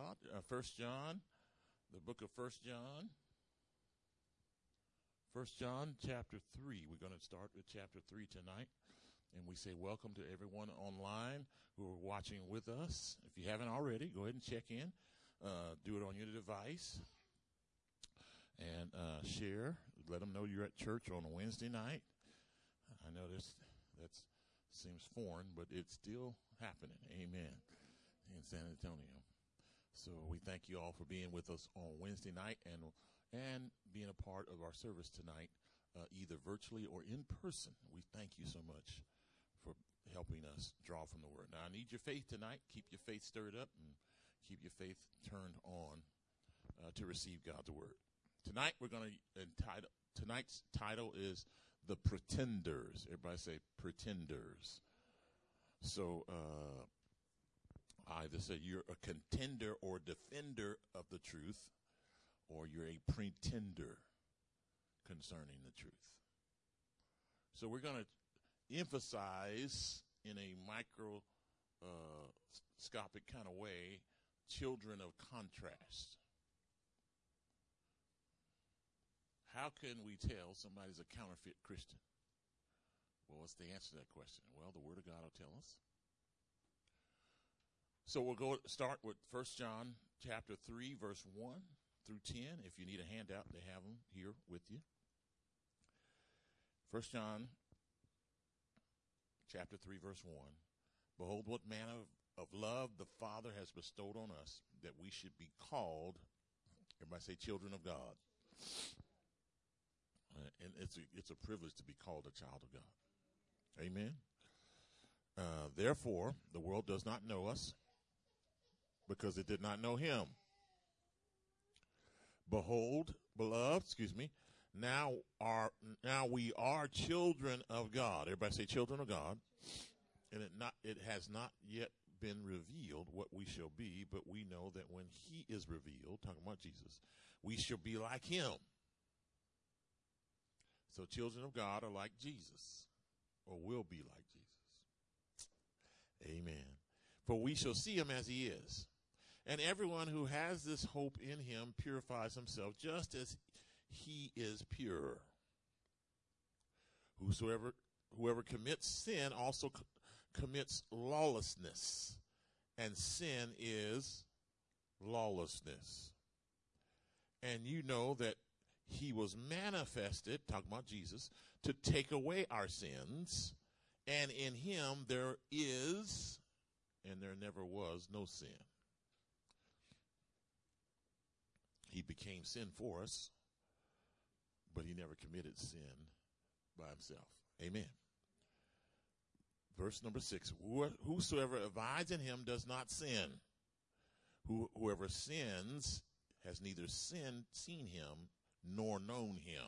God. 1 John, the book of 1 John. 1 John chapter 3. We're going to start with chapter 3 tonight. And we say welcome to everyone online who are watching with us. If you haven't already, go ahead and check in. Do it on your device. And share. Let them know you're at church on a Wednesday night. I know that seems foreign, but it's still happening. Amen. In San Antonio. So we thank you all for being with us on Wednesday night and being a part of our service tonight, either virtually or in person. We thank you so much for helping us draw from the Word. Now, I need your faith tonight. Keep your faith stirred up and keep your faith turned on to receive God's Word. Tonight, we're going to entitle, tonight's title is The Pretenders. Everybody say Pretenders. So, I either say you're a contender or defender of the truth, or you're a pretender concerning the truth. So we're going to emphasize in a microscopic kind of way children of contrast. How can we tell somebody's a counterfeit Christian? Well, what's the answer to that question? Well, the Word of God will tell us. So we'll start with 1 John chapter 3, verse 1 through 10. If you need a handout, they have them here with you. 1 John chapter 3, verse 1. Behold, what manner of love the Father has bestowed on us, that we should be called, everybody say, children of God. And it's a privilege to be called a child of God. Amen. Therefore, the world does not know us because it did not know him. Behold, beloved, now we are children of God. Everybody say children of God. And it has not yet been revealed what we shall be, but we know that when he is revealed, talking about Jesus, we shall be like him. So children of God are like Jesus, or will be like Jesus. Amen. For we shall see him as he is. And everyone who has this hope in him purifies himself just as he is pure. Whoever commits sin also commits lawlessness. And sin is lawlessness. And you know that he was manifested, talking about Jesus, to take away our sins. And in him there is, and there never was, no sin. He became sin for us, but he never committed sin by himself. Amen. Verse number 6. Whosoever abides in him does not sin. Whoever sins has neither seen him nor known him.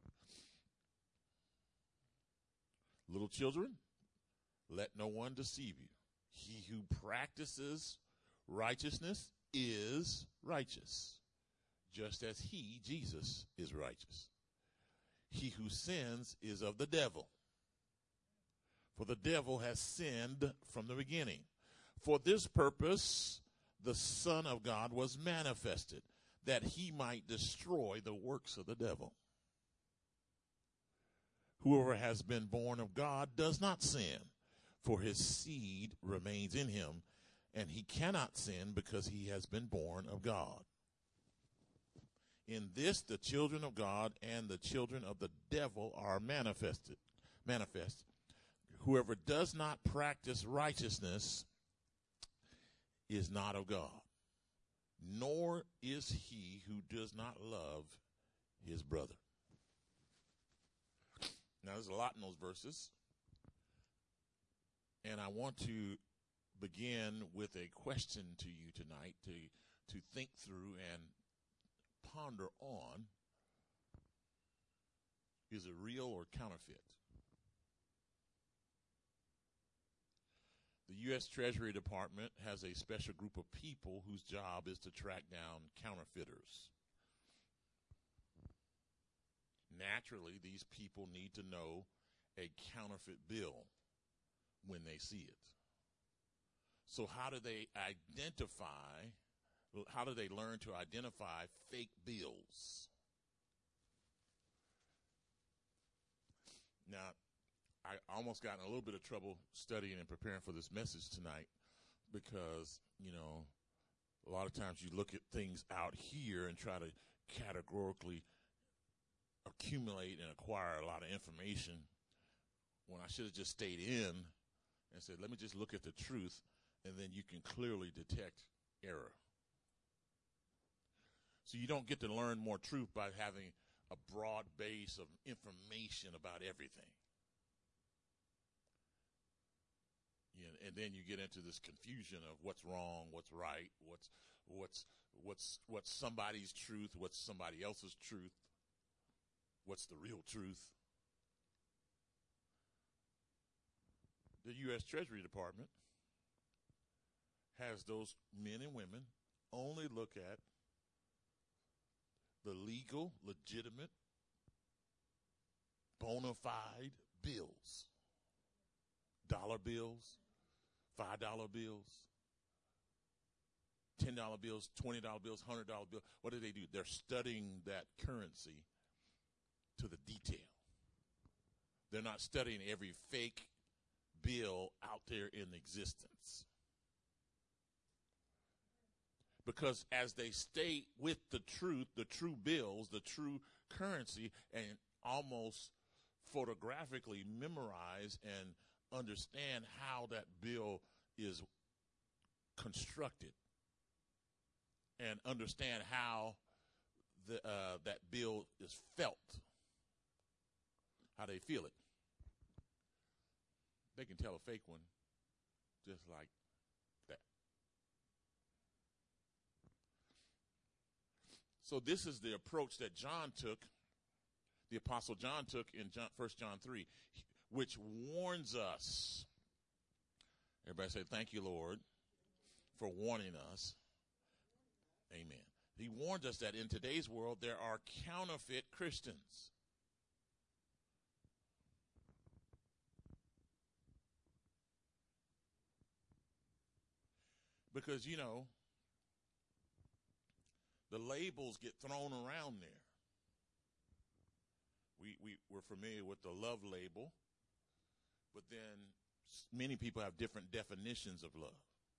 Little children, let no one deceive you. He who practices righteousness is righteous, just as he, Jesus, is righteous. He who sins is of the devil, for the devil has sinned from the beginning. For this purpose the Son of God was manifested, that he might destroy the works of the devil. Whoever has been born of God does not sin, for his seed remains in him, and he cannot sin because he has been born of God. In this the children of God and the children of the devil are manifest. Whoever does not practice righteousness is not of God, nor is he who does not love his brother. Now, there's a lot in those verses, and I want to begin with a question to you tonight to think through and ponder on. Is it real or counterfeit? The U.S. Treasury Department has a special group of people whose job is to track down counterfeiters. Naturally, these people need to know a counterfeit bill when they see it. So how do they identify, how do they learn to identify fake bills? Now, I almost got in a little bit of trouble studying and preparing for this message tonight because, a lot of times you look at things out here and try to categorically accumulate and acquire a lot of information when I should have just stayed in and said, let me just look at the truth, and then you can clearly detect error. So you don't get to learn more truth by having a broad base of information about everything. And then you get into this confusion of what's wrong, what's right, what's somebody's truth, what's somebody else's truth, what's the real truth. The U.S. Treasury Department has those men and women only look at the legal, legitimate, bona fide bills. Dollar bills, $5 bills, $10 bills, $20 bills, $100 bills. What do? They're studying that currency to the detail. They're not studying every fake bill out there in existence. Because as they stay with the truth, the true bills, the true currency, and almost photographically memorize and understand how that bill is constructed and understand how that bill is felt, how they feel it. They can tell a fake one just like that. So this is the approach that John took, the Apostle John took in 1 John 3, which warns us. Everybody say, thank you, Lord, for warning us. Amen. He warned us that in today's world there are counterfeit Christians. Because, the labels get thrown around there. We're familiar with the love label, but then many people have different definitions of love.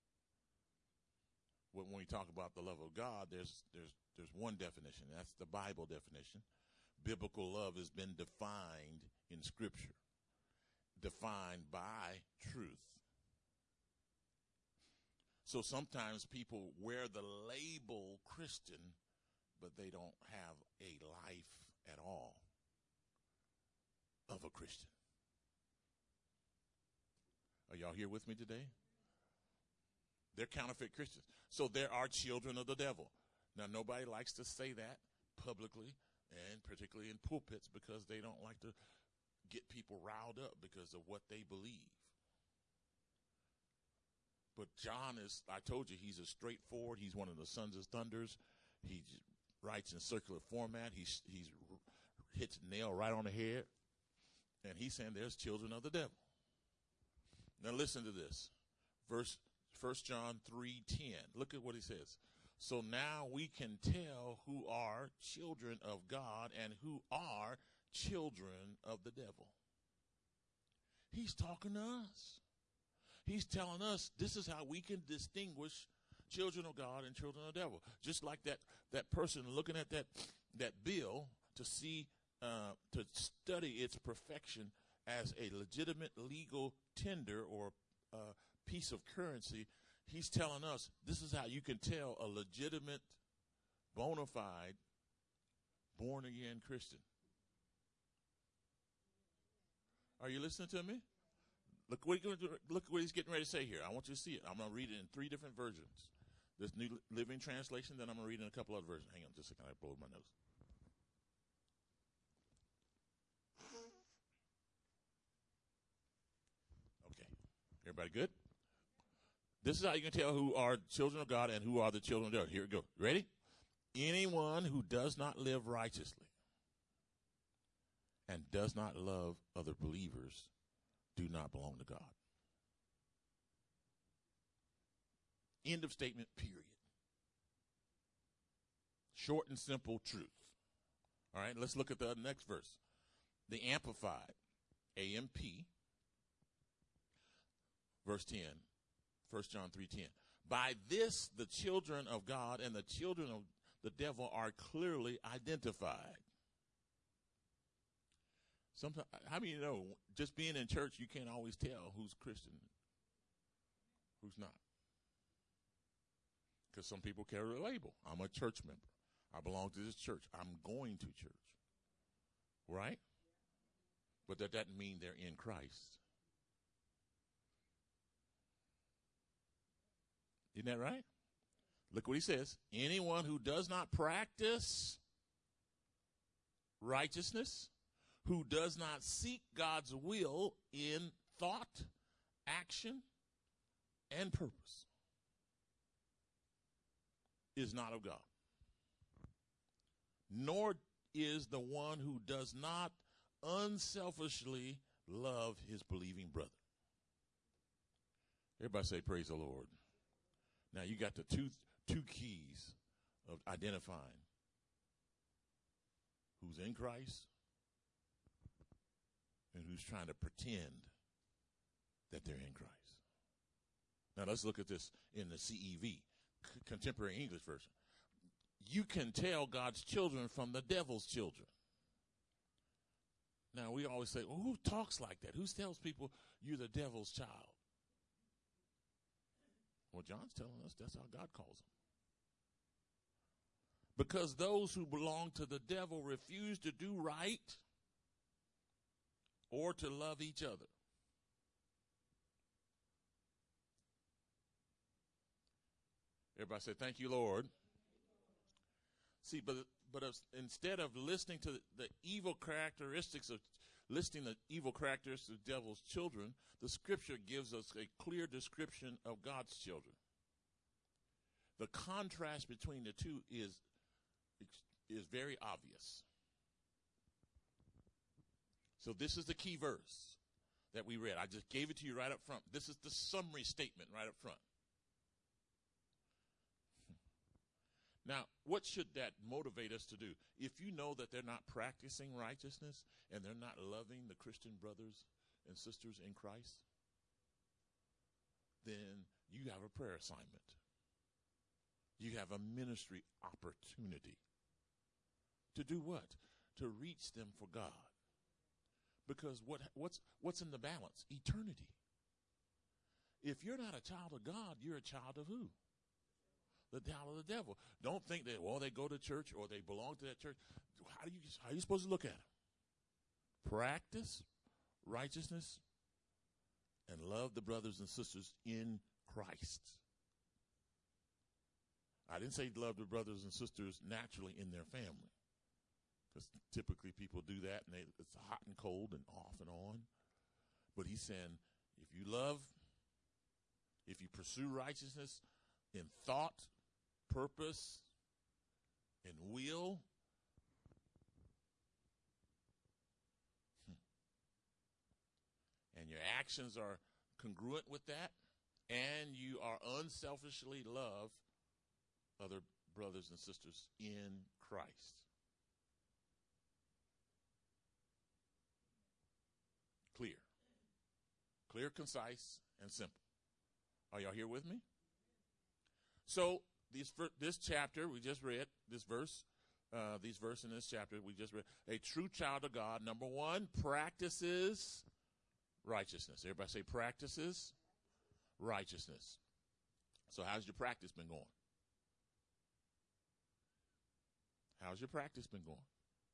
When we talk about the love of God, there's one definition. That's the Bible definition. Biblical love has been defined in Scripture, defined by truth. So sometimes people wear the label Christian, but they don't have a life at all of a Christian. Are y'all here with me today? They're counterfeit Christians. So there are children of the devil. Now, nobody likes to say that publicly, and particularly in pulpits, because they don't like to get people riled up because of what they believe. But John I told you, he's a straightforward. He's one of the sons of thunders. He writes in circular format. He's hits nail right on the head. And he's saying there's children of the devil. Now listen to this. 1 John 3:10. Look at what he says. So now we can tell who are children of God and who are children of the devil. He's talking to us. He's telling us this is how we can distinguish children of God and children of the devil. Just like that person looking at that bill to see, to study its perfection as a legitimate legal tender or piece of currency. He's telling us this is how you can tell a legitimate, bona fide, born-again Christian. Are you listening to me? Look what he's getting ready to say here. I want you to see it. I'm going to read it in 3 different versions. This New Living Translation, then I'm going to read it in a couple other versions. Hang on just a second. I blow my nose. Okay. Everybody good? This is how you can tell who are children of God and who are the children of the devil. Here we go. Ready? Anyone who does not live righteously and does not love other believers do not belong to God. End of statement, period. Short and simple truth. All right, let's look at the next verse. The Amplified, AMP, verse 10, 1 John 3:10. By this, the children of God and the children of the devil are clearly identified. Sometimes, how many know, just being in church, you can't always tell who's Christian, who's not? Because some people carry a label. I'm a church member. I belong to this church. I'm going to church. Right? But that doesn't mean they're in Christ. Isn't that right? Look what he says. Anyone who does not practice righteousness, who does not seek God's will in thought, action, and purpose, is not of God. Nor is the one who does not unselfishly love his believing brother. Everybody say, praise the Lord. Now you got the two keys of identifying who's in Christ and who's trying to pretend that they're in Christ. Now let's look at this in the CEV, Contemporary English Version. You can tell God's children from the devil's children. Now we always say, well, who talks like that? Who tells people you're the devil's child? Well, John's telling us that's how God calls them. Because those who belong to the devil refuse to do right or to love each other. Everybody say, thank you, Lord. See, but instead of listening to the evil characteristics of listing the evil characteristics of the devil's children, the scripture gives us a clear description of God's children. The contrast between the two is very obvious. So this is the key verse that we read. I just gave it to you right up front. This is the summary statement right up front. Now, what should that motivate us to do? If you know that they're not practicing righteousness and they're not loving the Christian brothers and sisters in Christ, then you have a prayer assignment. You have a ministry opportunity. To do what? To reach them for God. Because what's in the balance? Eternity. If you're not a child of God, you're a child of who? The child of the devil. Don't think that, well, they go to church or they belong to that church. How are you supposed to look at them? Practice righteousness and love the brothers and sisters in Christ. I didn't say love the brothers and sisters naturally in their family. Because typically people do that and it's hot and cold and off and on. But he's saying, if you pursue righteousness in thought, purpose, and will, and your actions are congruent with that, and you are unselfishly love other brothers and sisters in Christ. Clear, concise, and simple. Are y'all here with me? So this chapter we just read, these verses in this chapter we just read, a true child of God, number one, practices righteousness. Everybody say practices righteousness. So how's your practice been going? How's your practice been going?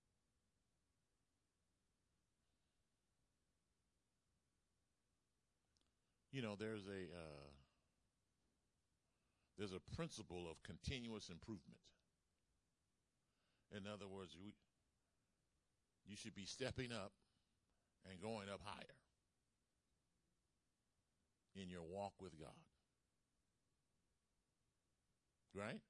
You know, there's a principle of continuous improvement. In other words, you should be stepping up and going up higher in your walk with God. Right?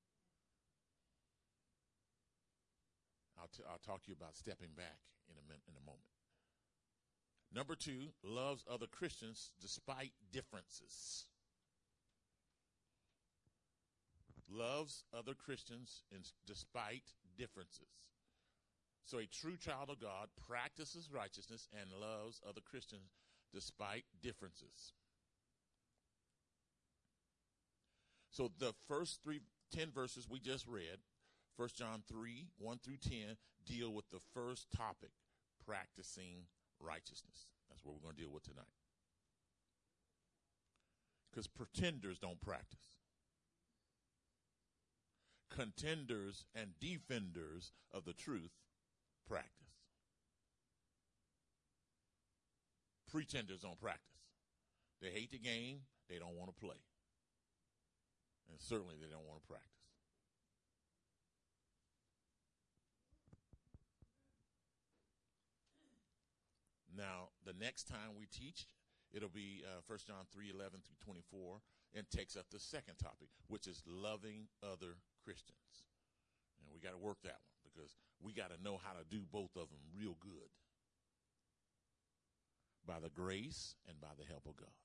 I'll talk to you about stepping back in a moment. Number two, loves other Christians despite differences. loves other Christians despite differences. So a true child of God practices righteousness and loves other Christians despite differences. So the first 10 verses we just read, 1 John 3, 1 through 10, deal with the first topic, practicing righteousness. That's what we're going to deal with tonight. Because pretenders don't practice. Contenders and defenders of the truth practice. Pretenders don't practice. They hate the game. They don't want to play. And certainly they don't want to practice. Now, the next time we teach, it'll be 1 John 3:11 through 24, and takes up the second topic, which is loving other Christians. And we got to work that one because we got to know how to do both of them real good by the grace and by the help of God.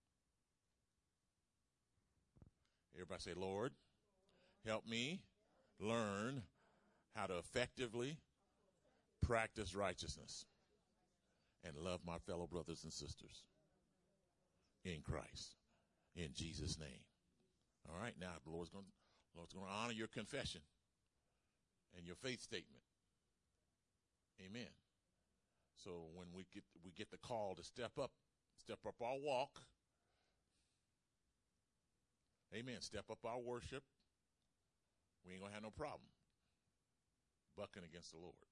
Everybody say, Lord, help me learn how to effectively practice righteousness and love my fellow brothers and sisters in Christ, in Jesus' name. All right, now the Lord's going to honor your confession and your faith statement. Amen. So when we get the call to step up our walk. Amen. Step up our worship. We ain't going to have no problem bucking against the Lord.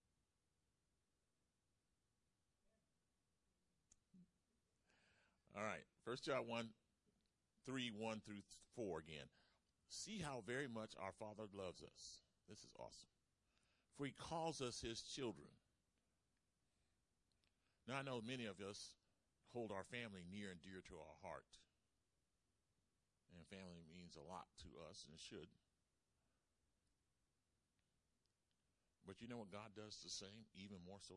All right. 1 John 3, 1 through 4 again. See how very much our Father loves us. This is awesome. For he calls us his children. Now, I know many of us hold our family near and dear to our heart. And family means a lot to us, and it should. But you know what God does the same, even more so?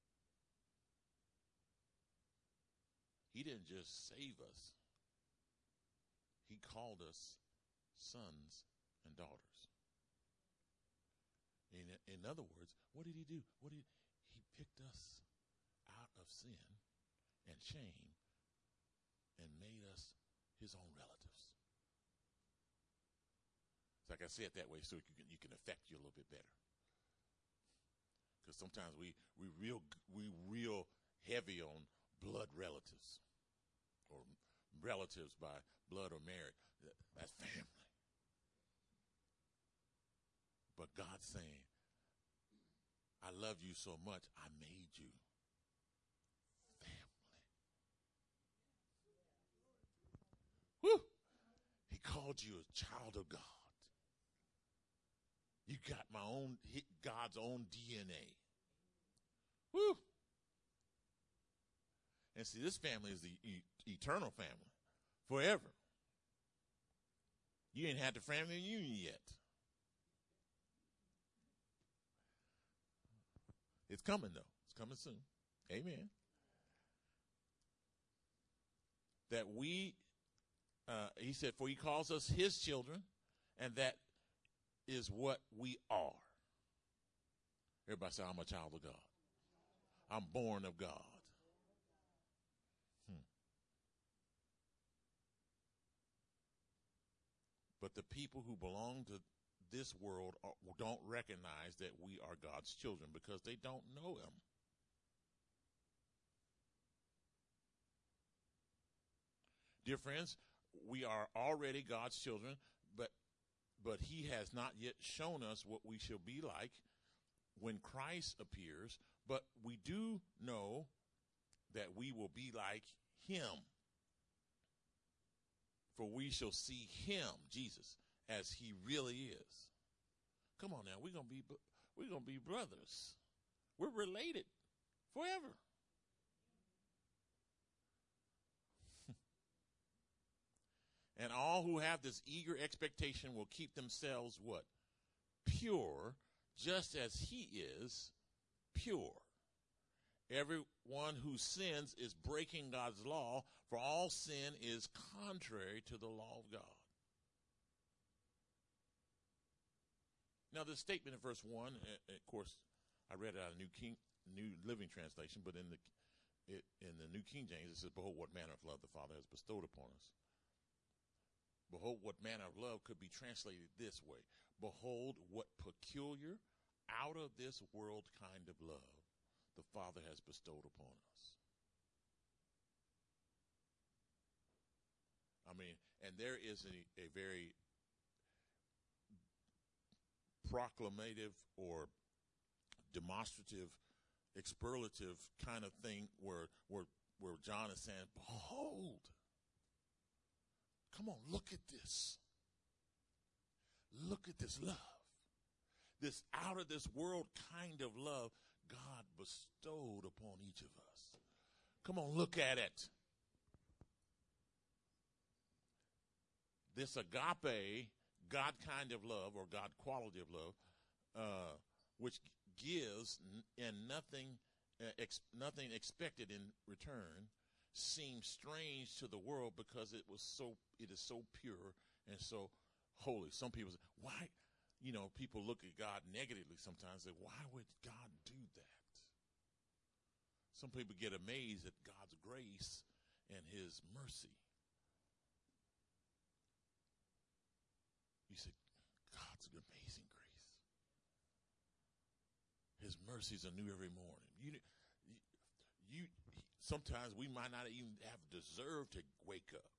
He didn't just save us. He called us sons and daughters. In other words, what did he do? He picked us out of sin and shame and made us his own relatives. It's like I say it that way so you can affect you a little bit better. Because sometimes we real heavy on blood relatives or relatives by blood or marriage. That's family. But God's saying, I love you so much, I made you family. Woo! He called you a child of God. You got God's own DNA. Woo! And see, this family is the eternal family, forever. You ain't had the family union yet. It's coming, though. It's coming soon. Amen. That he said, for he calls us his children, and that is what we are. Everybody say, I'm a child of God. I'm born of God. But the people who belong to this world don't recognize that we are God's children because they don't know him. Dear friends, we are already God's children, but he has not yet shown us what we shall be like when Christ appears, but we do know that we will be like him. For we shall see him, Jesus, as he really is. Come on now, we're gonna be brothers. We're related forever. And all who have this eager expectation will keep themselves what? Pure, just as he is pure. Everyone who sins is breaking God's law, for all sin is contrary to the law of God. Now, the statement in verse 1, of course, I read it out of New Living Translation, but in the New King James, it says, "Behold, what manner of love the Father has bestowed upon us." Behold, what manner of love could be translated this way. Behold, what peculiar, out of this world kind of love the Father has bestowed upon us. I mean, and there is a very proclamative or demonstrative, expurlative kind of thing where John is saying, behold, come on, look at this. Look at this love. This out of this world kind of love God bestowed upon each of us. Come on, look at it. This agape, God kind of love, or God quality of love, which gives and nothing expected in return, seems strange to the world because it is so pure and so holy. Some people say, why? People look at God negatively sometimes and say, why would God do that? Some people get amazed at God's grace and his mercy. You say, God's amazing grace. His mercies are new every morning. Sometimes we might not even have deserved to wake up.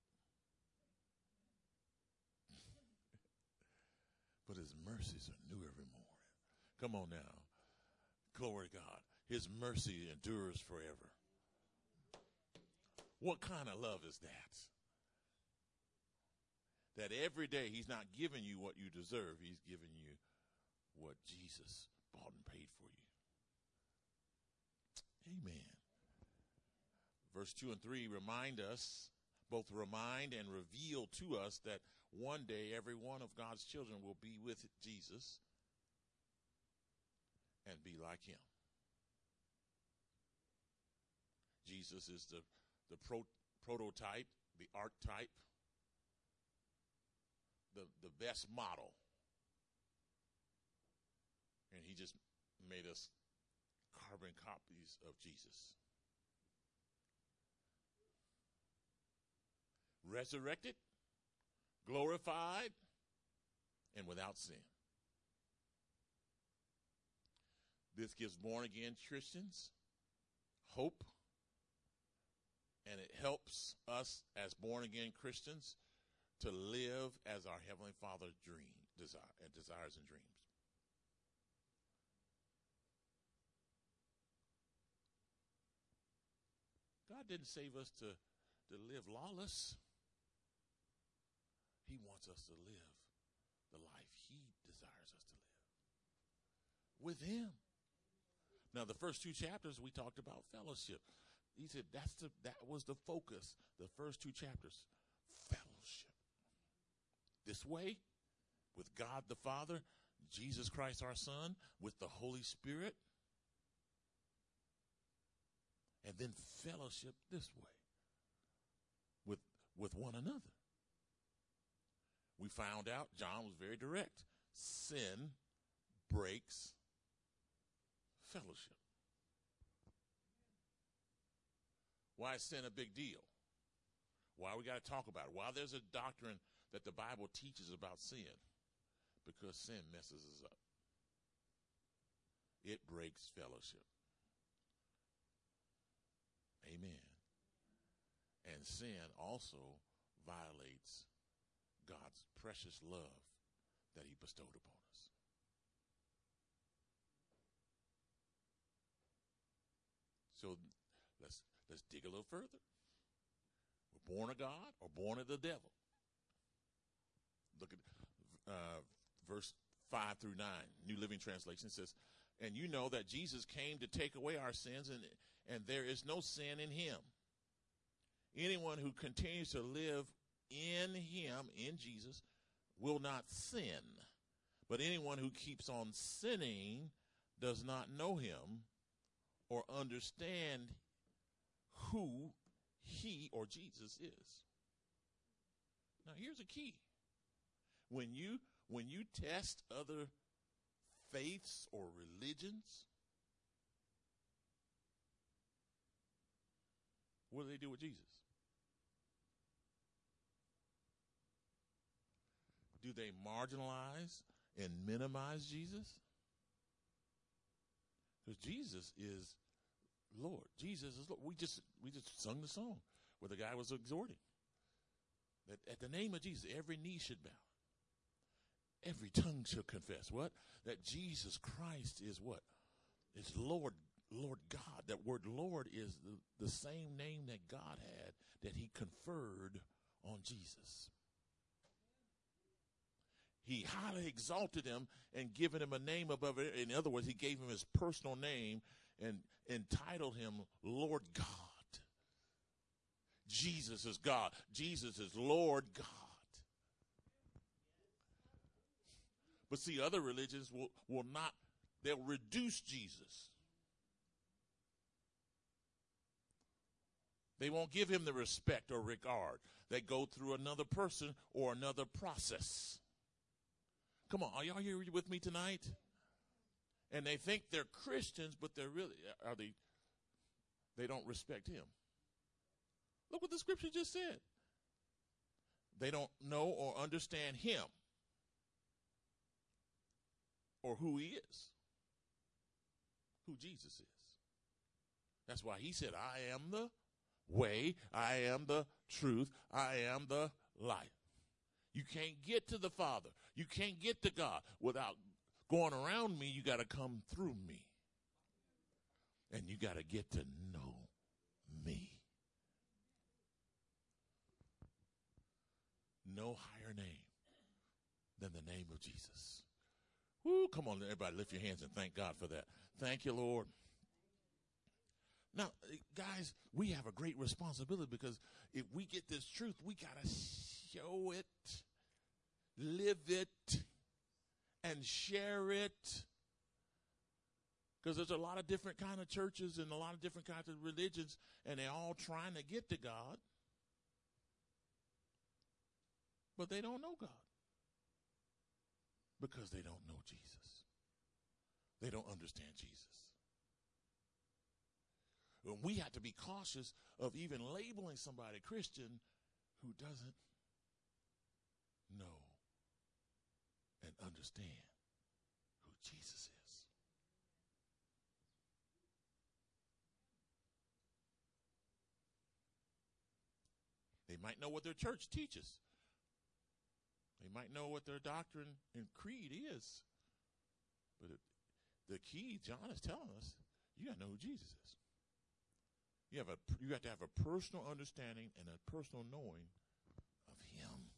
But his mercies are new every morning. Come on now. Glory to God. His mercy endures forever. What kind of love is that? That every day he's not giving you what you deserve. He's giving you what Jesus bought and paid for you. Amen. Verse 2 and 3 remind and reveal to us that one day every one of God's children will be with Jesus and be like him. Jesus is the prototype, the archetype, the best model. And he just made us carbon copies of Jesus. Resurrected, glorified, and without sin. This gives born-again Christians hope, and it helps us as born-again Christians to live as our Heavenly Father desires and dreams. God didn't save us to live lawless. He wants us to live the life he desires us to live with him. Now, the first two chapters, we talked about fellowship. He said that was the focus, the first two chapters, fellowship. This way, with God the Father, Jesus Christ our Son, with the Holy Spirit, and then fellowship this way with one another. We found out, John was very direct, sin breaks fellowship. Why is sin a big deal? Why we got to talk about it? Why there's a doctrine that the Bible teaches about sin? Because sin messes us up. It breaks fellowship. Amen. And sin also violates God's precious love that he bestowed upon us. So let's dig a little further. We're born of God or born of the devil. Look at verse 5 through 9. New Living Translation says, and you know that Jesus came to take away our sins, and there is no sin in him. Anyone who continues to live in him, in Jesus, will not sin. But anyone who keeps on sinning does not know him or understand who he or Jesus is. Now, here's a key. When you test other faiths or religions. What do they do with Jesus? Do they marginalize and minimize Jesus? Because Jesus is Lord. Jesus is Lord. We just sung the song where the guy was exhorting that at the name of Jesus, every knee should bow. Every tongue shall confess what? That Jesus Christ is what? Is Lord, Lord God. That word Lord is the same name that God had that he conferred on Jesus. He highly exalted him and given him a name above it. In other words, he gave him his personal name and entitled him Lord God. Jesus is God. Jesus is Lord God. But see, other religions will not, they'll reduce Jesus. They won't give him the respect or regard. They go through another person or another process. Come on, are y'all here with me tonight? And they think they're Christians, but they're really, they don't respect him. Look what the scripture just said. They don't know or understand him or who he is, who Jesus is. That's why he said, I am the way, I am the truth, I am the life. You can't get to the Father. You can't get to God without going around me. You got to come through me. And you got to get to know me. No higher name than the name of Jesus. Woo, come on, everybody, lift your hands and thank God for that. Thank you, Lord. Now, guys, we have a great responsibility because if we get this truth, we got to show it, live it, and share it. Because there's a lot of different kind of churches and a lot of different kinds of religions, and they're all trying to get to God. But they don't know God. Because they don't know Jesus. They don't understand Jesus. And we have to be cautious of even labeling somebody Christian who doesn't know and understand who Jesus is. They might know what their church teaches. They might know what their doctrine and creed is. But the key, John is telling us, you got to know who Jesus is. You have to have a personal understanding and a personal knowing of him.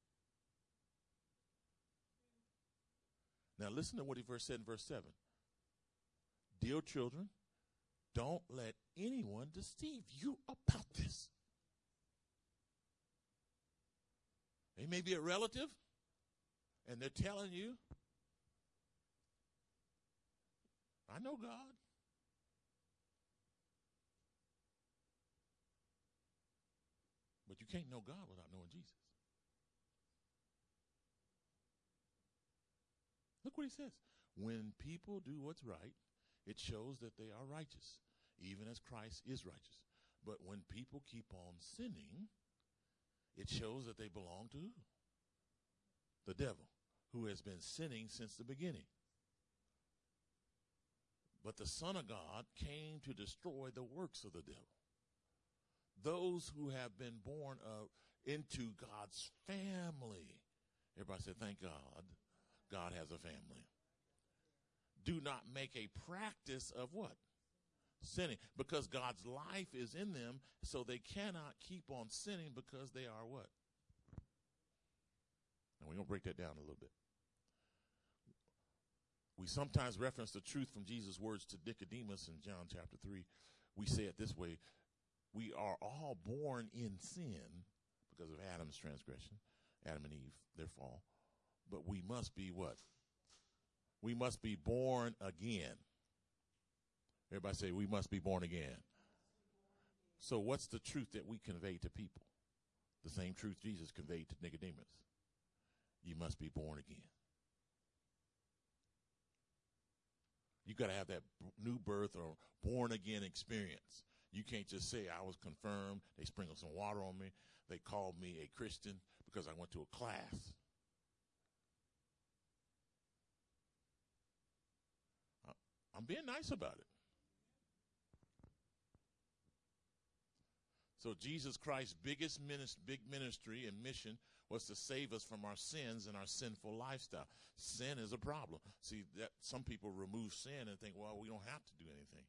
Now listen to what he said in verse 7. Dear children, don't let anyone deceive you about this. They may be a relative, and they're telling you, I know God. But you can't know God without knowing Jesus. Look what he says. When people do what's right, it shows that they are righteous, even as Christ is righteous. But when people keep on sinning, it shows that they belong to who? The devil, who has been sinning since the beginning. But the Son of God came to destroy the works of the devil. Those who have been born into God's family. Everybody said, thank God. God has a family. Do not make a practice of what? Sinning. Because God's life is in them, so they cannot keep on sinning because they are what? And we're going to break that down a little bit. We sometimes reference the truth from Jesus' words to Nicodemus in John chapter 3. We say it this way. We are all born in sin because of Adam's transgression, Adam and Eve, their fall. But we must be what? We must be born again. Everybody say, we must be born again. So what's the truth that we convey to people? The same truth Jesus conveyed to Nicodemus. You must be born again. You got to have that new birth or born again experience. You can't just say I was confirmed. They sprinkled some water on me. They called me a Christian because I went to a class. I'm being nice about it. So Jesus Christ's big ministry and mission was to save us from our sins and our sinful lifestyle. Sin is a problem. See, that some people remove sin and think, well, we don't have to do anything.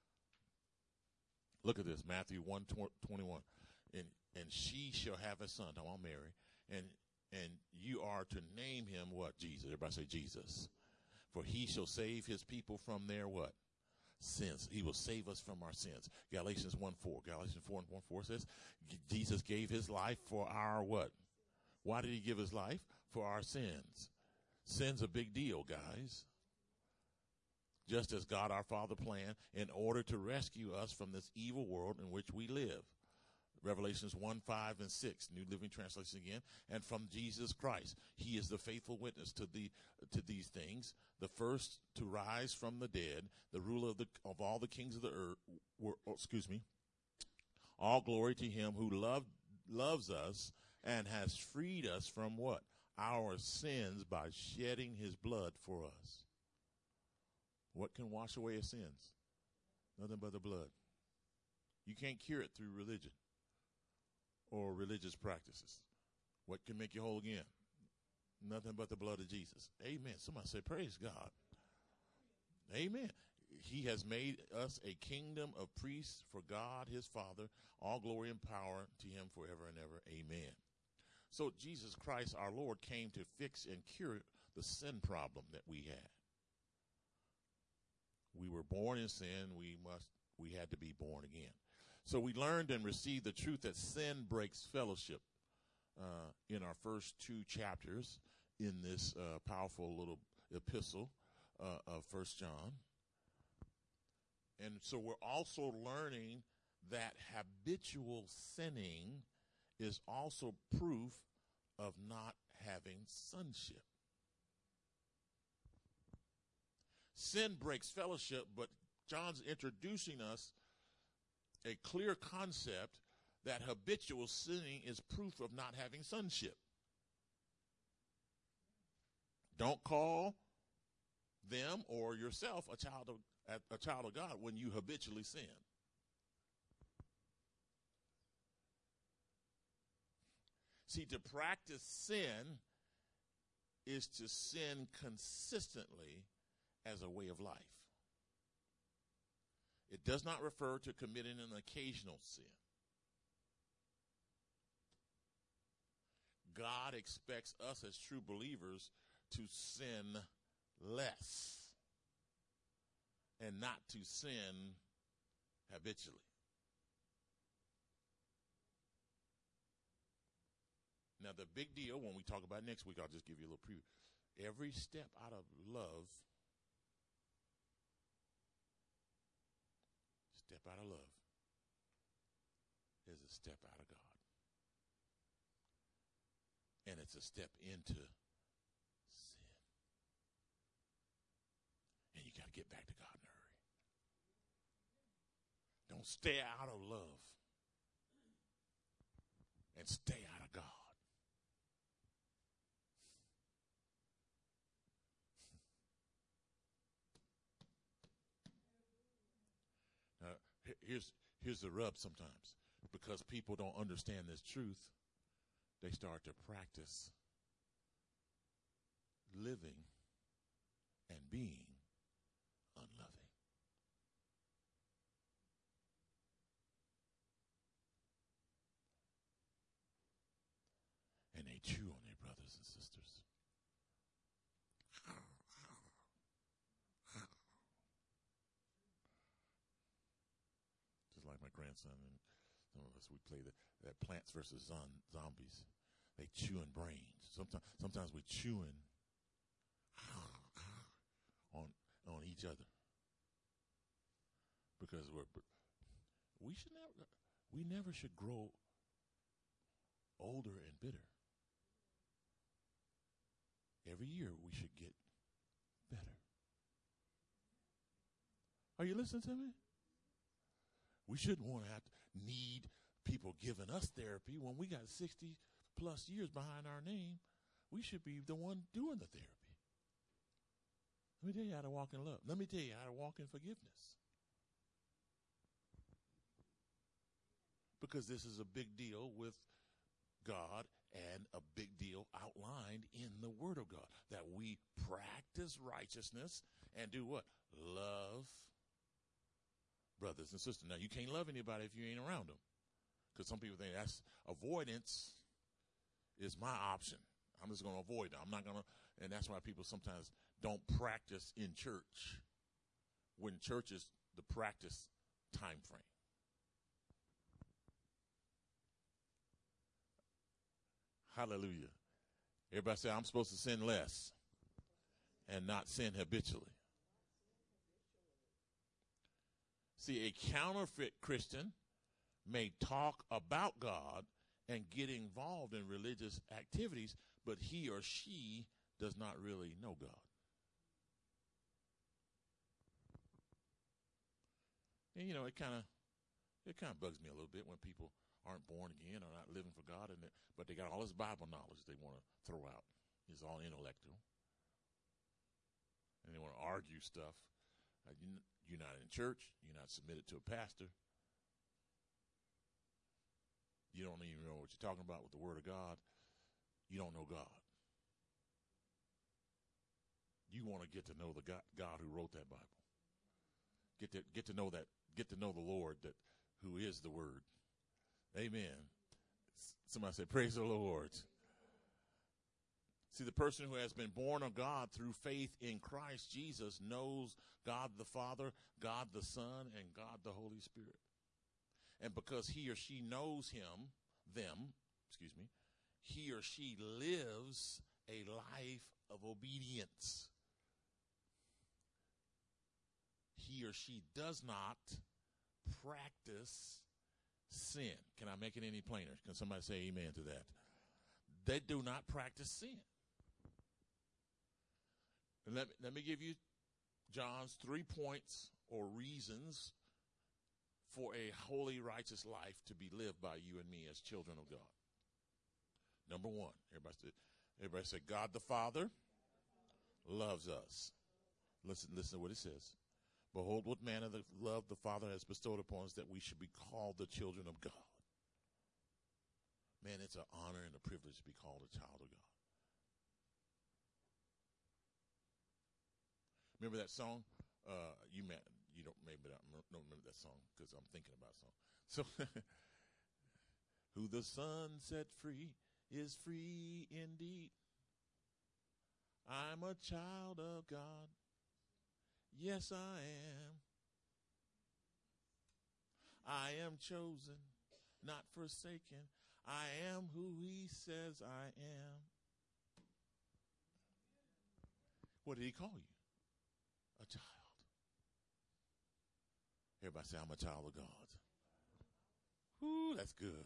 Look at this, Matthew 1:21. And she shall have a son. Now, I'm Mary. And you are to name him what? Jesus. Everybody say Jesus. For he shall save his people from their what? Sins. He will save us from our sins. Galatians 1:4. Galatians 4:1-4 says, Jesus gave his life for our what? Why did he give his life? For our sins. Sin's a big deal, guys. Just as God our Father planned in order to rescue us from this evil world in which we live. Revelations 1:5-6, New Living Translation again, and from Jesus Christ. He is the faithful witness to these things, the first to rise from the dead, the ruler of all the kings of the earth. All glory to him who loves us and has freed us from what? Our sins by shedding his blood for us. What can wash away your sins? Nothing but the blood. You can't cure it through religion or religious practices. What can make you whole again? Nothing but the blood of Jesus. Amen. Somebody say, praise God. Amen. He has made us a kingdom of priests for God, his Father. All glory and power to him forever and ever. Amen. So Jesus Christ, our Lord, came to fix and cure the sin problem that we had. We were born in sin. We had to be born again. So we learned and received the truth that sin breaks fellowship in our first two chapters in this powerful little epistle of 1 John. And so we're also learning that habitual sinning is also proof of not having sonship. Sin breaks fellowship, but John's introducing us a clear concept that habitual sinning is proof of not having sonship. Don't call them or yourself a child of God when you habitually sin. See, to practice sin is to sin consistently as a way of life. It does not refer to committing an occasional sin. God expects us as true believers to sin less and not to sin habitually. Now, the big deal when we talk about next week, I'll just give you a little preview. Every step out of love, is a step out of God. And it's a step into sin. And you got to get back to God in a hurry. Don't stay out of love and stay out of God. Here's the rub sometimes. Because people don't understand this truth, they start to practice living and being unloving. And they chew on their brothers and sisters. Just like my grandson and some of us, we play that Plants versus Zombies. They chewing brains. Sometimes we chewing on each other because we never should grow older and bitter. Every year we should get better. Are you listening to me? We shouldn't want to have to need people giving us therapy when we got 60 plus years behind our name. We should be the one doing the therapy. Let me tell you how to walk in love. Let me tell you how to walk in forgiveness. Because this is a big deal with God and a big deal outlined in the Word of God. That we practice righteousness and do what? Love brothers and sisters. Now, you can't love anybody if you ain't around them. Because some people think that's avoidance is my option. I'm just going to avoid them. I'm not going to, and that's why people sometimes don't practice in church when church is the practice time frame. Hallelujah. Everybody say, I'm supposed to sin less and not sin habitually. See, a counterfeit Christian may talk about God and get involved in religious activities, but he or she does not really know God. And, you know, it kind of bugs me a little bit when people aren't born again or not living for God, but they got all this Bible knowledge they want to throw out. It's all intellectual. And they want to argue stuff. You're not in church. You're not submitted to a pastor. You don't even know what you're talking about with the Word of God. You don't know God. You want to get to know the God who wrote that Bible. Get to know that. Get to know the Lord who is the Word. Amen. Somebody say, praise the Lord. See, the person who has been born of God through faith in Christ Jesus knows God the Father, God the Son, and God the Holy Spirit. And because he or she knows he or she lives a life of obedience. He or she does not practice sin. Can I make it any plainer? Can somebody say amen to that? They do not practice sin. And let me give you John's 3 points or reasons for a holy, righteous life to be lived by you and me as children of God. Number one, everybody say, God the Father loves us. Listen to what it says. Behold, what manner of love the Father has bestowed upon us that we should be called the children of God. Man, it's an honor and a privilege to be called a child of God. Remember that song? You don't maybe not remember that song because I'm thinking about a song. So, who the Son set free is free indeed. I'm a child of God. Yes, I am. I am chosen, not forsaken. I am who he says I am. What did he call you? A child. Everybody say, I'm a child of God. Ooh, that's good.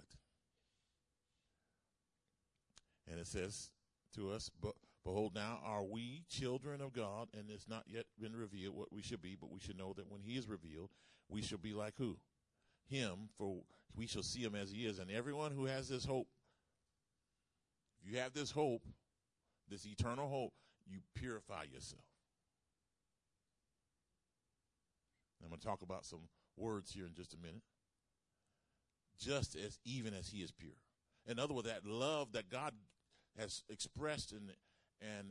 And it says to us, behold, now are we children of God, and it's not yet been revealed what we should be, but we should know that when he is revealed, we shall be like who? Him, for we shall see him as he is. And everyone who has this hope, if you have this hope, this eternal hope, you purify yourself. I'm going to talk about some words here in just a minute. Just as even as he is pure. In other words, that love that God has expressed and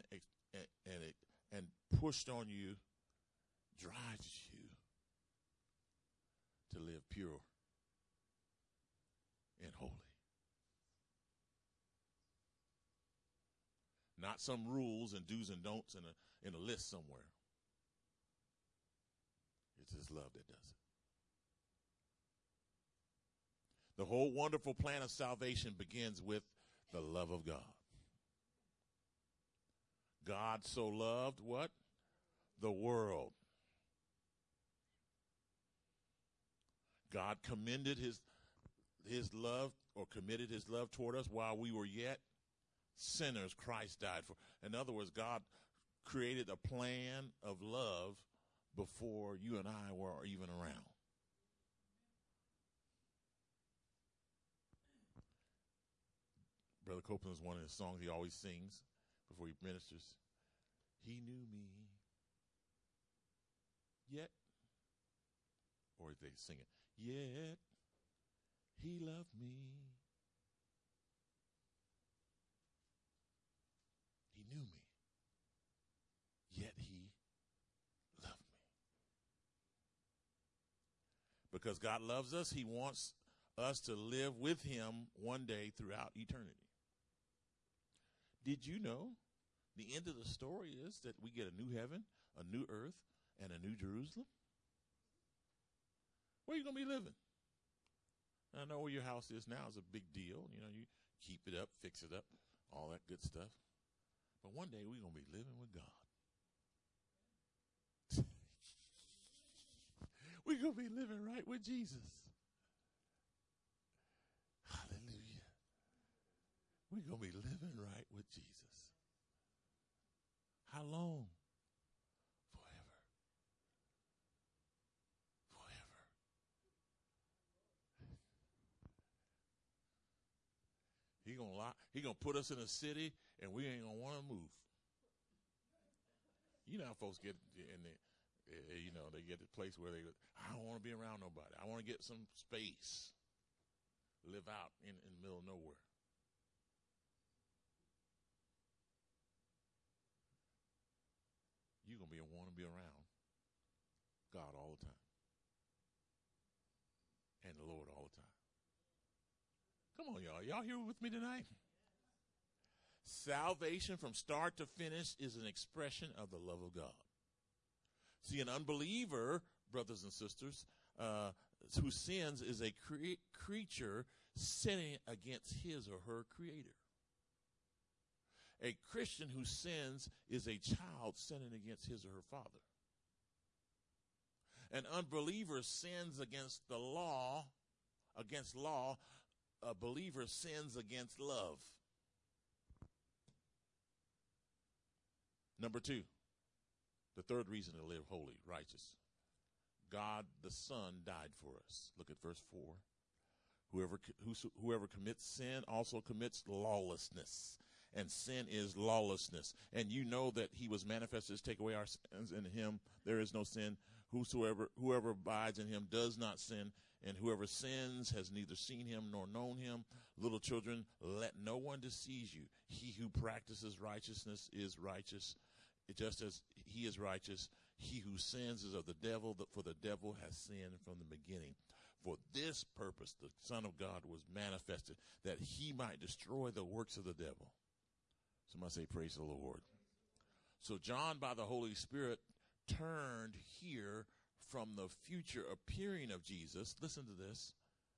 pushed on you drives you to live pure and holy. Not some rules and do's and don'ts in a list somewhere. It's his love that does it. The whole wonderful plan of salvation begins with the love of God. God so loved what? The world. God commended his love or committed his love toward us while we were yet sinners. Christ died for. In other words, God created a plan of love before you and I were even around. Brother Copeland is one of the songs he always sings before he ministers. He knew me yet, or they sing it, yet he loved me. He knew me, yet he loved me. Because God loves us, he wants us to live with him one day throughout eternity. Did you know the end of the story is that we get a new heaven, a new earth, and a new Jerusalem? Where are you going to be living? I know where your house is now is a big deal. You know, you keep it up, fix it up, all that good stuff. But one day we're going to be living with God. We're going to be living right with Jesus. Hallelujah. We're going to be living right with Jesus. How long? Forever. Forever. He gonna put us in a city and we ain't gonna want to move. You know how folks get in the, they get to the place where I don't want to be around nobody. I want to get some space. Live out in the middle of nowhere. You're going to want to be around God all the time. And the Lord all the time. Come on, y'all. Y'all here with me tonight? Salvation from start to finish is an expression of the love of God. See, an unbeliever, brothers and sisters, who sins is a creature sinning against his or her creator. A Christian who sins is a child sinning against his or her father. An unbeliever sins against the law, against law. A believer sins against love. Number 2, the third reason to live holy, righteous. God the Son died for us. Look at verse 4. Whoever commits sin also commits lawlessness. And sin is lawlessness. And you know that he was manifested to take away our sins. In him there is no sin. Whoever abides in him does not sin. And whoever sins has neither seen him nor known him. Little children, let no one deceive you. He who practices righteousness is righteous, just as he is righteous. He who sins is of the devil, for the devil has sinned from the beginning. For this purpose the Son of God was manifested, that he might destroy the works of the devil. Somebody say, praise the Lord. So John, by the Holy Spirit, turned here from the future appearing of Jesus, listen to this,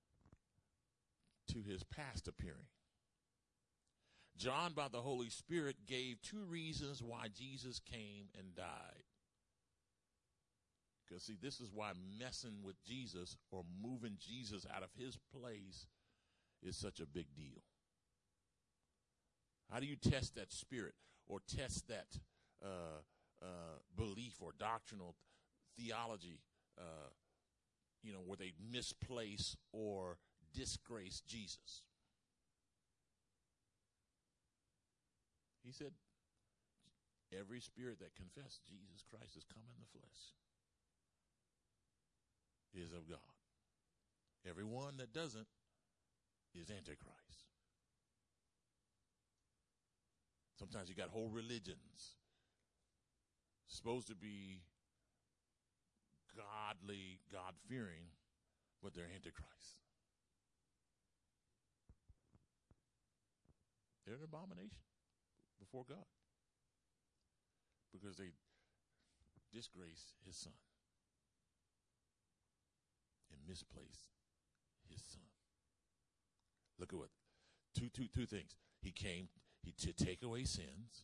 to his past appearing. John, by the Holy Spirit, gave 2 reasons why Jesus came and died. Because, see, this is why messing with Jesus or moving Jesus out of his place is such a big deal. How do you test that spirit or test that belief or doctrinal theology, where they misplace or disgrace Jesus? He said, every spirit that confesses Jesus Christ has come in the flesh is of God. Every one that doesn't is Antichrist. Sometimes you got whole religions supposed to be godly, God-fearing, but they're Antichrist. They're an abomination before God because they disgrace his Son and misplace his Son. Look at what two things. He came to take away sins,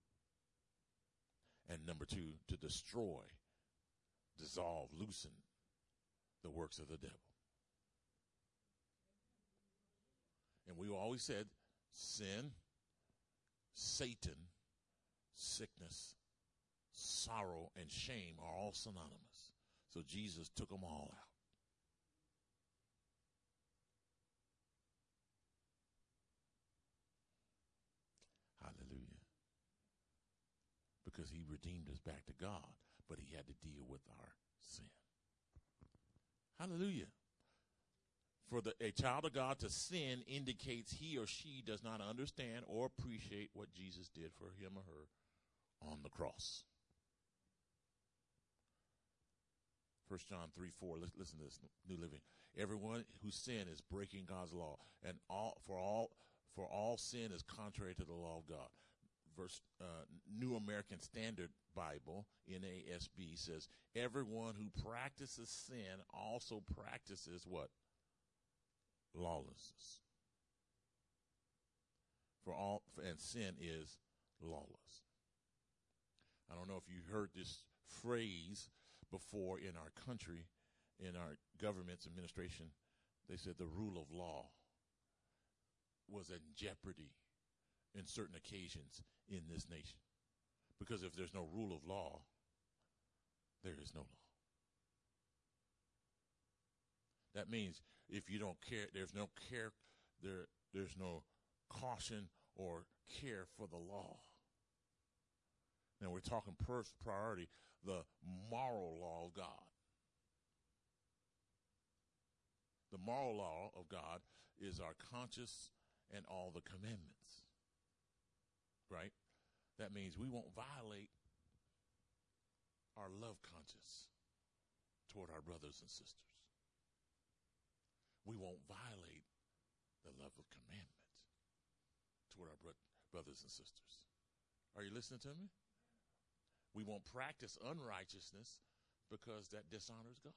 and number 2, to destroy, dissolve, loosen the works of the devil. And we always said sin, Satan, sickness, sorrow, and shame are all synonymous. So Jesus took them all out. Hallelujah. Because he redeemed us back to God, but he had to deal with our sin. Hallelujah. For a child of God to sin indicates he or she does not understand or appreciate what Jesus did for him or her on the cross. 1 John 3:4. Listen to this, New Living. Everyone who sin is breaking God's law, and for all sin is contrary to the law of God. New American Standard Bible, NASB, says, everyone who practices sin also practices what? Lawlessness. And sin is lawless. I don't know if you heard this phrase before in our country, in our government's administration. They said the rule of law was in jeopardy in certain occasions in this nation. Because if there's no rule of law, there is no law. That means if you don't care, there's no care, there's no caution or care for the law. Now we're talking first priority, the moral law of God. The moral law of God is our conscience and all the commandments. Right? That means we won't violate our love conscience toward our brothers and sisters. We won't violate the love of commandment toward our brothers and sisters. Are you listening to me? We won't practice unrighteousness because that dishonors God.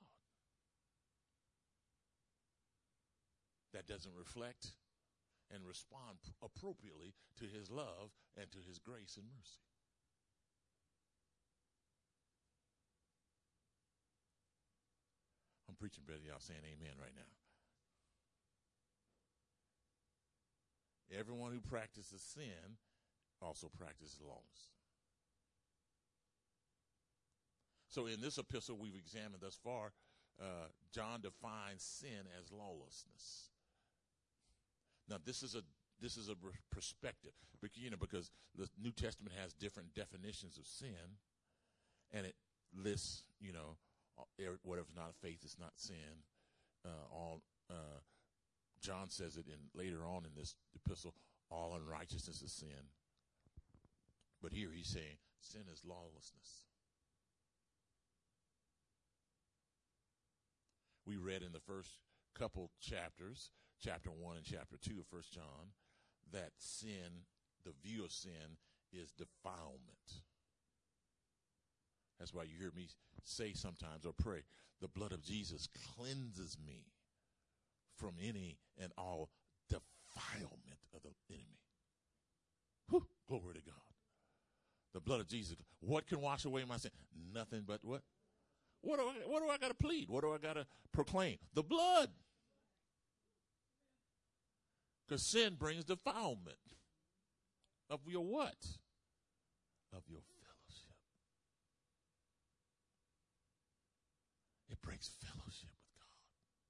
That doesn't reflect and respond appropriately to his love and to his grace and mercy. I'm preaching better, y'all saying amen right now. Everyone who practices sin also practices lawlessness. So in this epistle we've examined thus far, John defines sin as lawlessness. Now this is a perspective, because the New Testament has different definitions of sin, and it lists, whatever's not faith is not sin. John says it later on in this epistle, all unrighteousness is sin. But here he's saying sin is lawlessness. We read in the first couple chapters, chapter 1 and chapter 2 of 1 John, that sin, the view of sin, is defilement. That's why you hear me say sometimes, or pray, the blood of Jesus cleanses me from any and all defilement of the enemy. Whew, glory to God. The blood of Jesus. What can wash away my sin? Nothing but what? What do I got to plead? What do I got to proclaim? The blood. Because sin brings defilement of your what? Of your fellowship. It brings fellowship with God.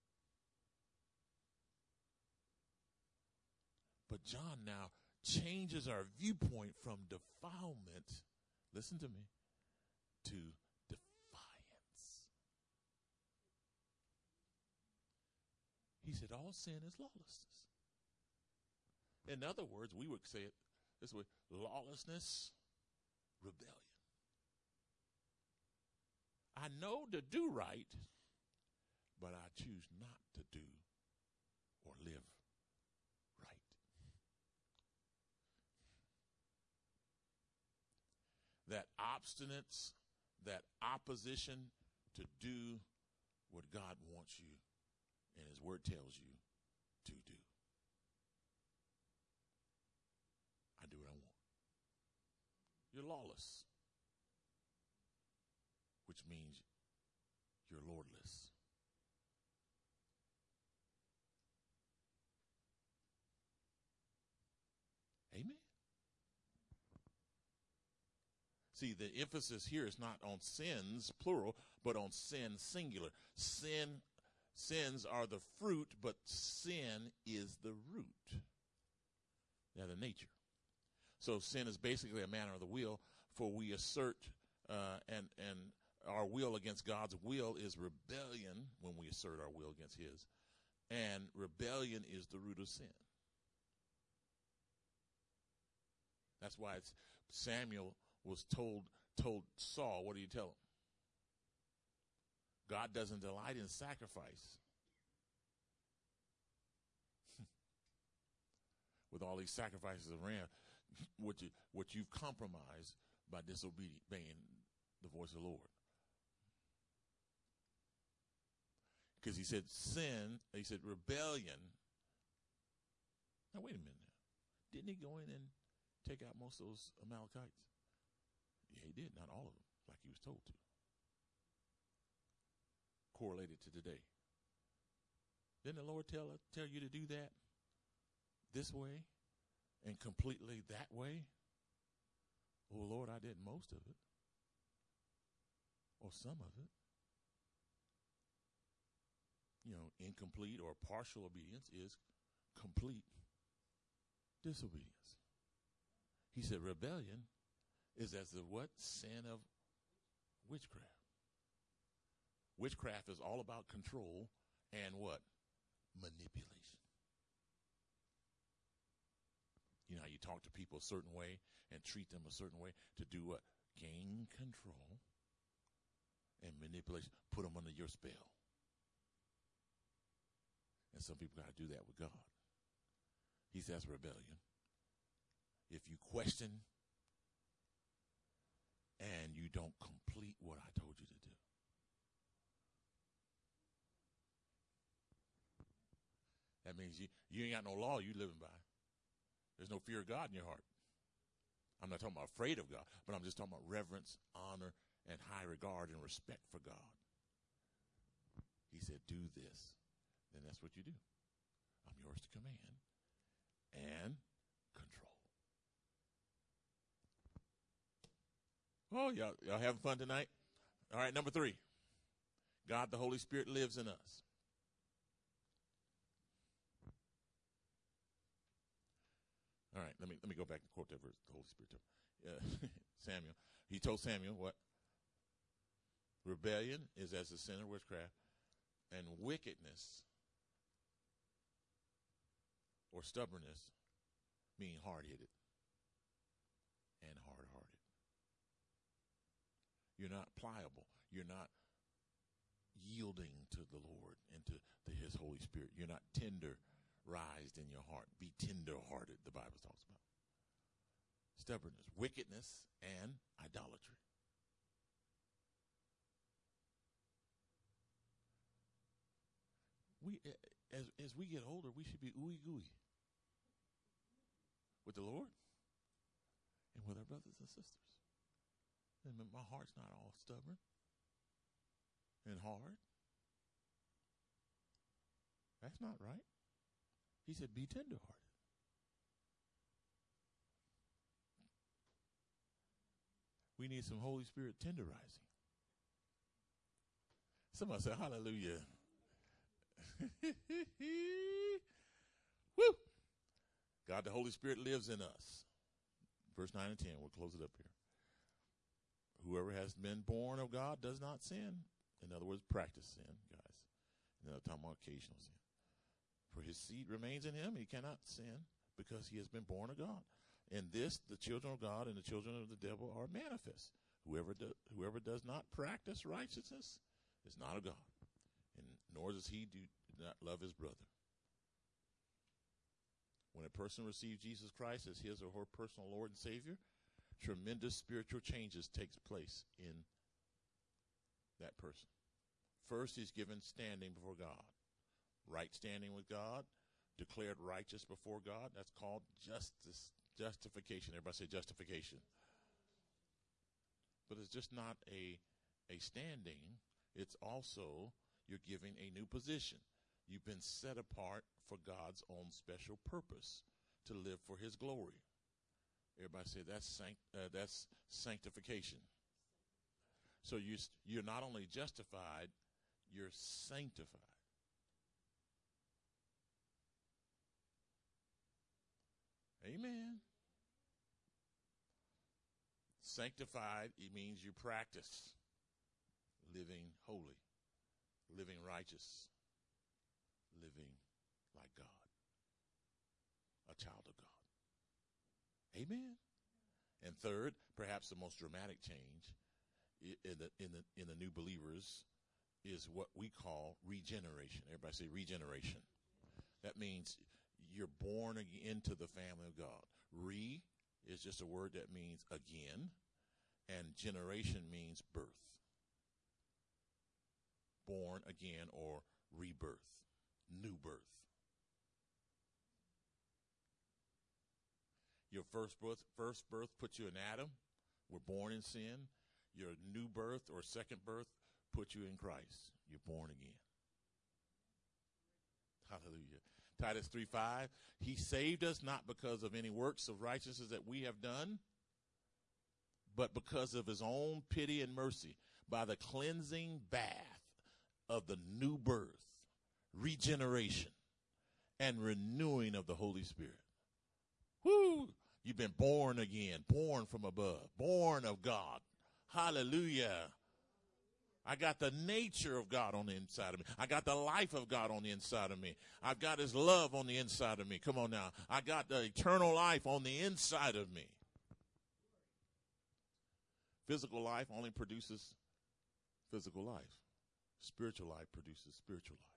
But John now changes our viewpoint from defilement, listen to me, to defiance. He said all sin is lawlessness. In other words, we would say it this way: lawlessness, rebellion. I know to do right, but I choose not to do or live right. That obstinance, that opposition to do what God wants you and his word tells you to do. I do what I want. You're lawless, which means you're lordless. Amen. See, the emphasis here is not on sins, plural, but on sin, singular. Sins are the fruit, but sin is the root. They're the nature. So sin is basically a manner of the will, for we assert and our will against God's will is rebellion when we assert our will against his. And rebellion is the root of sin. That's why Samuel was told Saul, what do you tell him? God doesn't delight in sacrifice. With all these sacrifices of ram, what you've compromised by disobeying the voice of the Lord. Because he said sin, he said rebellion. Now wait a minute now. Didn't he go in and take out most of those Amalekites? Yeah, he did. Not all of them, like he was told to. Correlated to today. Didn't the Lord tell you to do that this way and completely that way? Oh, Lord, I did most of it. Or some of it. You know, incomplete or partial obedience is complete disobedience. He said rebellion is as the what? Sin of witchcraft. Witchcraft is all about control and what? Manipulation. You know how you talk to people a certain way and treat them a certain way to do what? Gain control and manipulation. Put them under your spell. And some people got to do that with God. He says rebellion. If you question and you don't complete what I told you to do. That means you ain't got no law you living by. There's no fear of God in your heart. I'm not talking about afraid of God, but I'm just talking about reverence, honor, and high regard and respect for God. He said, do this. Then that's what you do. I'm yours to command and control. Oh, y'all having fun tonight? All right, number 3. God, the Holy Spirit, lives in us. All right, let me go back and quote that verse. The Holy Spirit told Samuel. He told Samuel what? Rebellion is as the sin of witchcraft, and wickedness or stubbornness mean hard-headed and hard-hearted. You're not pliable. You're not yielding to the Lord and to his Holy Spirit. You're not tenderized in your heart. Be tender-hearted, the Bible talks about. Stubbornness, wickedness, and idolatry. As we get older, we should be ooey-gooey with the Lord and with our brothers and sisters. And my heart's not all stubborn and hard. That's not right. He said, be tenderhearted. We need some Holy Spirit tenderizing. Somebody say, hallelujah. Woo! God, the Holy Spirit lives in us. Verse 9 and 10, we'll close it up here. Whoever has been born of God does not sin. In other words, practice sin, guys. And I'm talking about occasional sin. For his seed remains in him. He cannot sin because he has been born of God. In this, the children of God and the children of the devil are manifest. Whoever does not practice righteousness is not of God, and nor does he do not love his brother. When a person receives Jesus Christ as his or her personal Lord and Savior, tremendous spiritual changes takes place in that person. First, he's given standing before God. Right standing with God, declared righteous before God. That's called justification. Everybody say justification. But it's just not a standing. It's also you're giving a new position. You've been set apart for God's own special purpose to live for his glory. Everybody say that's sanctification. So you're not only justified, you're sanctified. Amen. Sanctified, it means you practice living holy, living righteous, living like God, a child of God. Amen. And third, perhaps the most dramatic change in the new believers is what we call regeneration. Everybody say regeneration. That means you're born into the family of God. Re is just a word that means again, and generation means birth. Born again or rebirth, new birth. Your first birth puts you in Adam. We're born in sin. Your new birth or second birth puts you in Christ. You're born again. Hallelujah. Titus 3:5, he saved us not because of any works of righteousness that we have done, but because of his own pity and mercy, by the cleansing bath of the new birth, regeneration, and renewing of the Holy Spirit. Woo! You've been born again, born from above, born of God. Hallelujah. I got the nature of God on the inside of me. I got the life of God on the inside of me. I've got his love on the inside of me. Come on now. I got the eternal life on the inside of me. Physical life only produces physical life. Spiritual life produces spiritual life.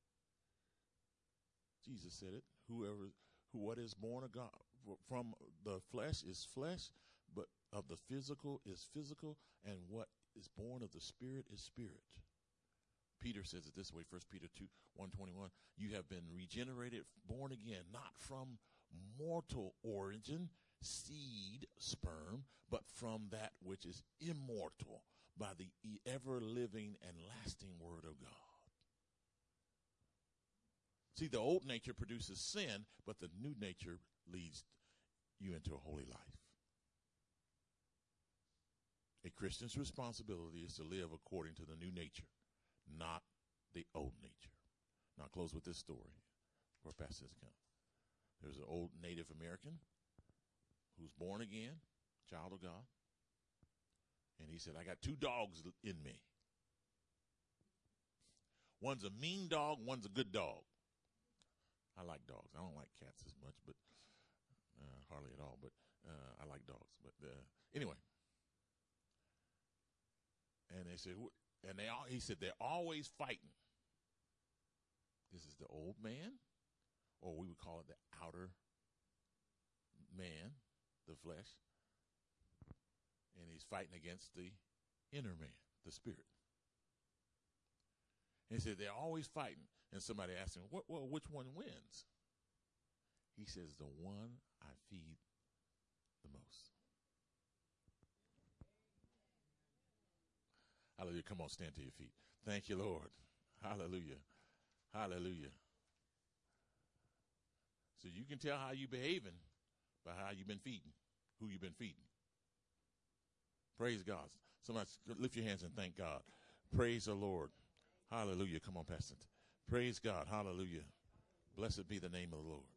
Jesus said it. What is born of God from the flesh is flesh, but of the physical is physical, and what is born of the Spirit is spirit. Peter says it this way, 1 Peter 1:21. You have been regenerated, born again, not from mortal origin, seed, sperm, but from that which is immortal, by the ever-living and lasting word of God. See, the old nature produces sin, but the new nature leads you into a holy life. A Christian's responsibility is to live according to the new nature, not the old nature. Now, I'll close with this story for Pastor's account. There's an old Native American who's born again, child of God, and he said, I got two dogs in me. One's a mean dog, one's a good dog. I like dogs. I don't like cats as much, but hardly at all, but I like dogs. But anyway. And they said, he said, they're always fighting. This is the old man, or we would call it the outer man, the flesh. And he's fighting against the inner man, the spirit. And he said, they're always fighting. And somebody asked him, which one wins? He says, the one I feed the most. Hallelujah. Come on, stand to your feet. Thank you, Lord. Hallelujah. Hallelujah. So you can tell how you're behaving by how you've been feeding, who you've been feeding. Praise God. Somebody lift your hands and thank God. Praise the Lord. Hallelujah. Come on, Pastor. Praise God. Hallelujah. Blessed be the name of the Lord.